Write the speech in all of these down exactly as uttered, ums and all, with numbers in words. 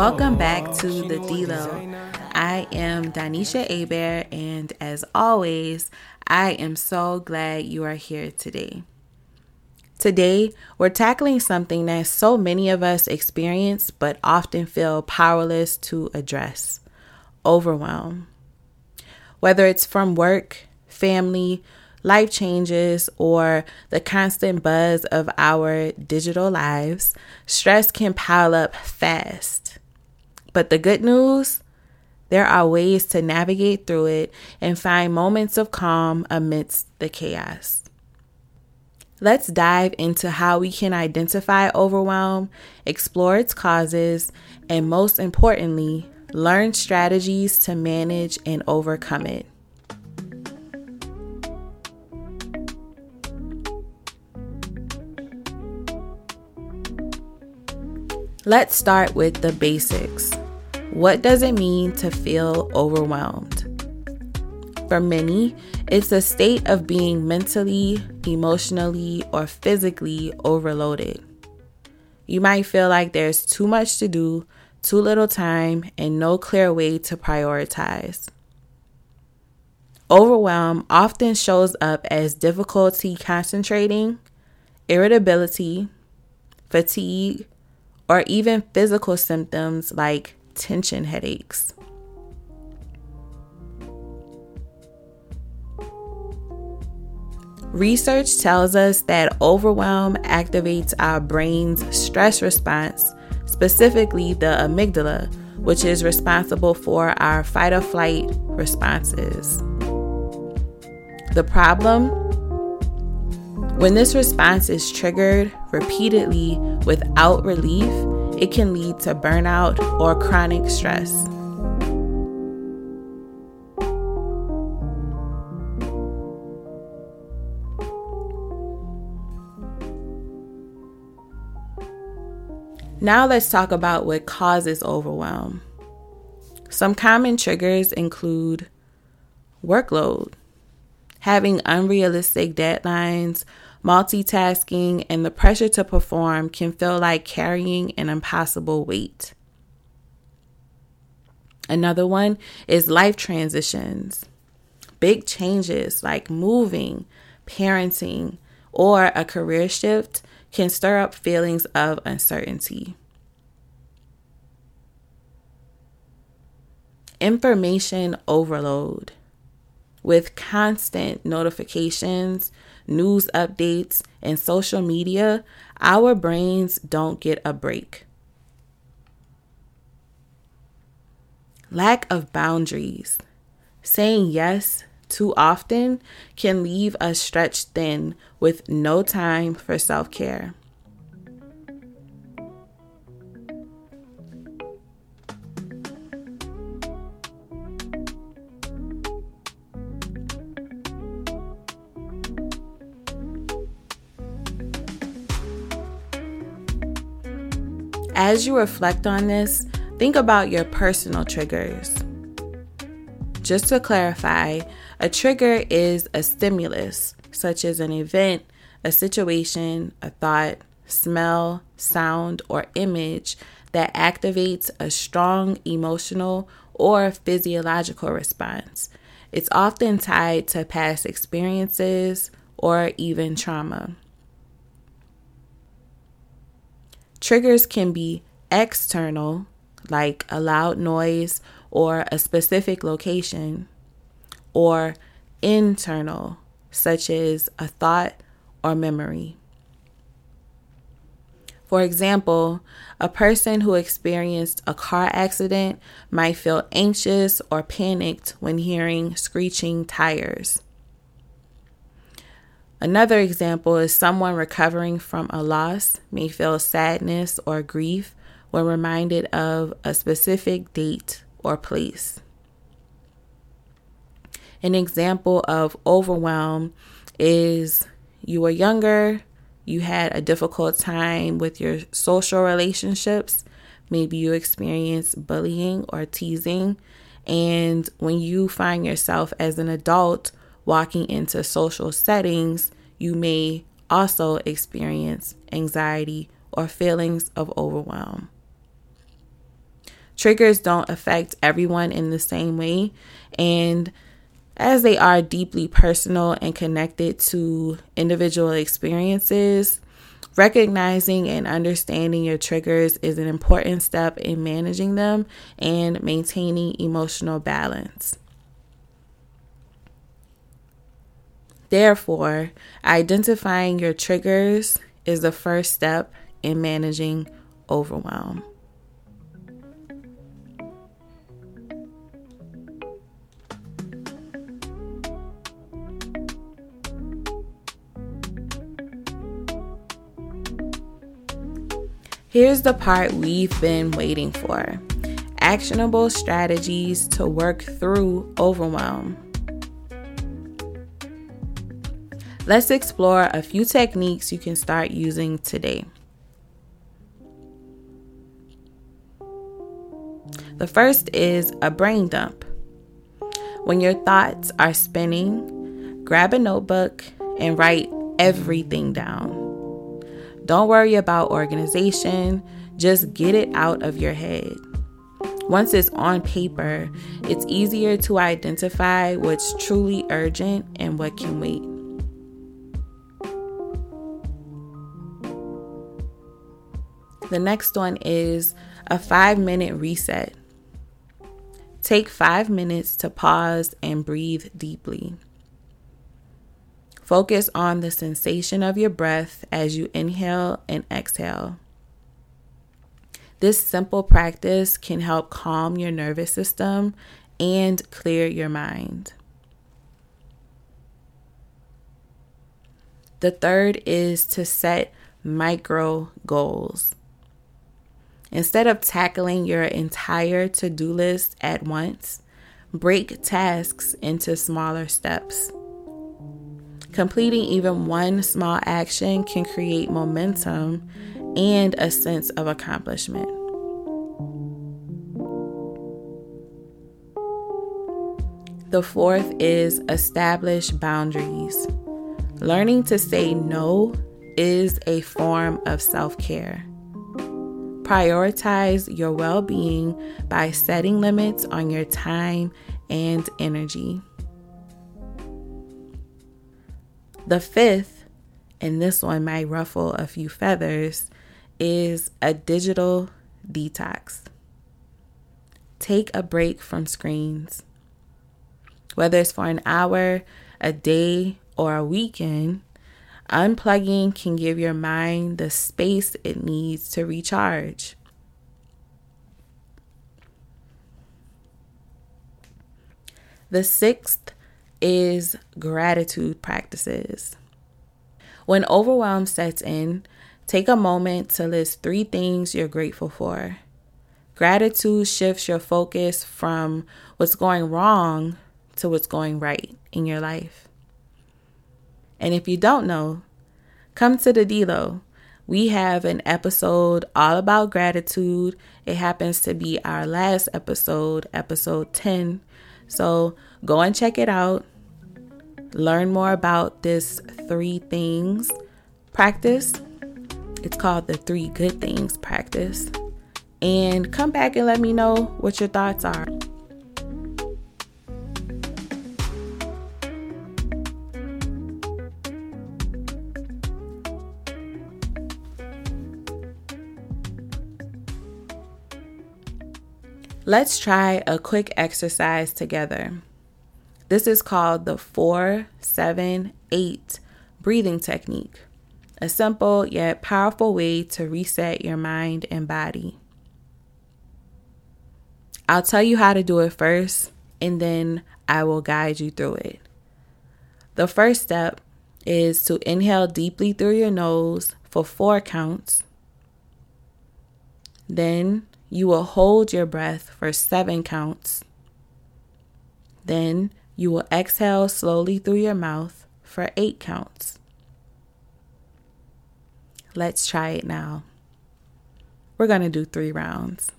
Welcome back to the D-Lo. I am Danisha Abear, and as always, I am so glad you are here today. Today, we're tackling something that so many of us experience but often feel powerless to address: overwhelm. Whether it's from work, family, life changes, or the constant buzz of our digital lives, stress can pile up fast. But the good news, there are ways to navigate through it and find moments of calm amidst the chaos. Let's dive into how we can identify overwhelm, explore its causes, and most importantly, learn strategies to manage and overcome it. Let's start with the basics. What does it mean to feel overwhelmed? For many, it's a state of being mentally, emotionally, or physically overloaded. You might feel like there's too much to do, too little time, and no clear way to prioritize. Overwhelm often shows up as difficulty concentrating, irritability, fatigue, or even physical symptoms like tension headaches. Research tells us that overwhelm activates our brain's stress response, specifically the amygdala, which is responsible for our fight or flight responses. The problem? When this response is triggered repeatedly without relief, it can lead to burnout or chronic stress. Now let's talk about what causes overwhelm. Some common triggers include workload, having unrealistic deadlines, multitasking, and the pressure to perform can feel like carrying an impossible weight. Another one is life transitions. Big changes like moving, parenting, or a career shift can stir up feelings of uncertainty. Information overload. With constant notifications, news updates, and social media, our brains don't get a break. Lack of boundaries. Saying yes too often can leave us stretched thin with no time for self-care. As you reflect on this, think about your personal triggers. Just to clarify, a trigger is a stimulus, such as an event, a situation, a thought, smell, sound, or image that activates a strong emotional or physiological response. It's often tied to past experiences or even trauma. Triggers can be external, like a loud noise or a specific location, or internal, such as a thought or memory. For example, a person who experienced a car accident might feel anxious or panicked when hearing screeching tires. Another example is someone recovering from a loss may feel sadness or grief when reminded of a specific date or place. An example of overwhelm is you were younger, you had a difficult time with your social relationships, maybe you experienced bullying or teasing, and when you find yourself as an adult walking into social settings, you may also experience anxiety or feelings of overwhelm. Triggers don't affect everyone in the same way, and as they are deeply personal and connected to individual experiences, recognizing and understanding your triggers is an important step in managing them and maintaining emotional balance. Therefore, identifying your triggers is the first step in managing overwhelm. Here's the part we've been waiting for: actionable strategies to work through overwhelm. Let's explore a few techniques you can start using today. The first is a brain dump. When your thoughts are spinning, grab a notebook and write everything down. Don't worry about organization, just get it out of your head. Once it's on paper, it's easier to identify what's truly urgent and what can wait. The next one is a five-minute reset. Take five minutes to pause and breathe deeply. Focus on the sensation of your breath as you inhale and exhale. This simple practice can help calm your nervous system and clear your mind. The third is to set micro goals. Instead of tackling your entire to-do list at once, break tasks into smaller steps. Completing even one small action can create momentum and a sense of accomplishment. The fourth is establish boundaries. Learning to say no is a form of self-care. Prioritize your well-being by setting limits on your time and energy. The fifth, and this one might ruffle a few feathers, is a digital detox. Take a break from screens. Whether it's for an hour, a day, or a weekend, unplugging can give your mind the space it needs to recharge. The sixth is gratitude practices. When overwhelm sets in, take a moment to list three things you're grateful for. Gratitude shifts your focus from what's going wrong to what's going right in your life. And if you don't know, come to the D-Lo. We have an episode all about gratitude. It happens to be our last episode, episode ten. So go and check it out. Learn more about this three things practice. It's called the three good things practice. And come back and let me know what your thoughts are. Let's try a quick exercise together. This is called the four seven eight breathing technique, a simple yet powerful way to reset your mind and body. I'll tell you how to do it first, and then I will guide you through it. The first step is to inhale deeply through your nose for four counts. Then you will hold your breath for seven counts. Then you will exhale slowly through your mouth for eight counts. Let's try it now. We're going to do three rounds.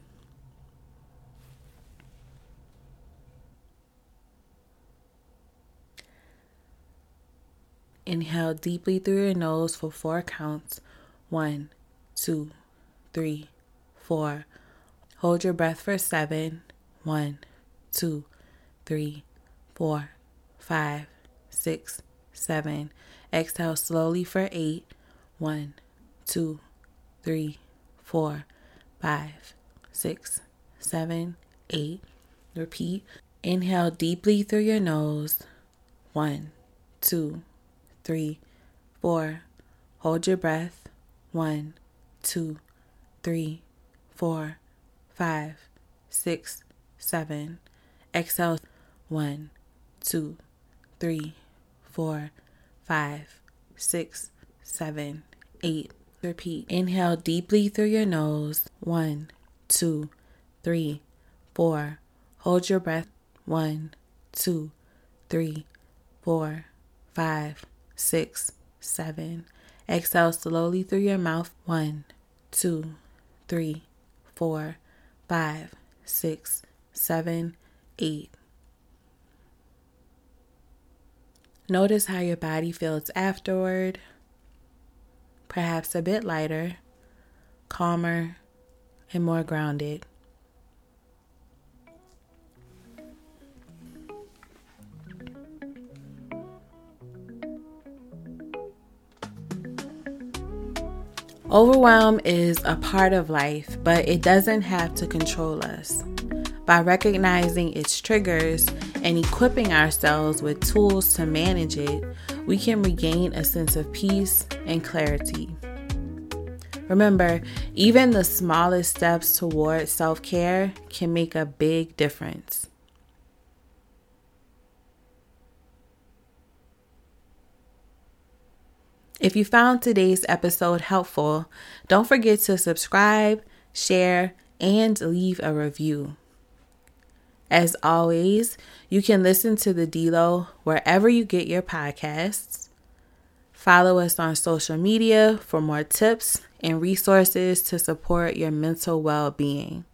Inhale deeply through your nose for four counts. One, two, three, four. Hold your breath for seven. One, two, three, four, five, six, seven. Exhale slowly for eight. One, two, three, four, five, six, seven, eight. Repeat. Inhale deeply through your nose. One, two, three, four. Hold your breath. One, two, three, four, five, six, seven. Exhale. One, two, three, four, five, six, seven, eight. Repeat. Inhale deeply through your nose. One, two, three, four. Hold your breath. One, two, three, four, five, six, seven. Exhale slowly through your mouth. One, two, three, four, five, six, seven, eight. Notice how your body feels afterward. Perhaps a bit lighter, calmer, and more grounded. Overwhelm is a part of life, but it doesn't have to control us. By recognizing its triggers and equipping ourselves with tools to manage it, we can regain a sense of peace and clarity. Remember, even the smallest steps toward self-care can make a big difference. If you found today's episode helpful, don't forget to subscribe, share, and leave a review. As always, you can listen to the D-Lo wherever you get your podcasts. Follow us on social media for more tips and resources to support your mental well-being.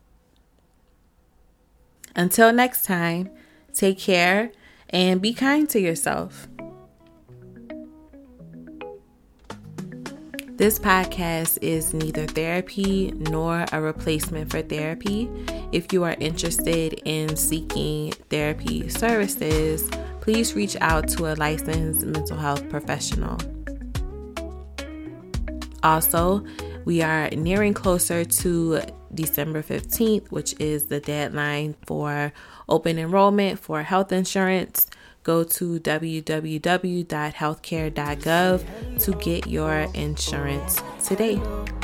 Until next time, take care and be kind to yourself. This podcast is neither therapy nor a replacement for therapy. If you are interested in seeking therapy services, please reach out to a licensed mental health professional. Also, we are nearing closer to December fifteenth, which is the deadline for open enrollment for health insurance. Go to w w w dot healthcare dot gov to get your insurance today.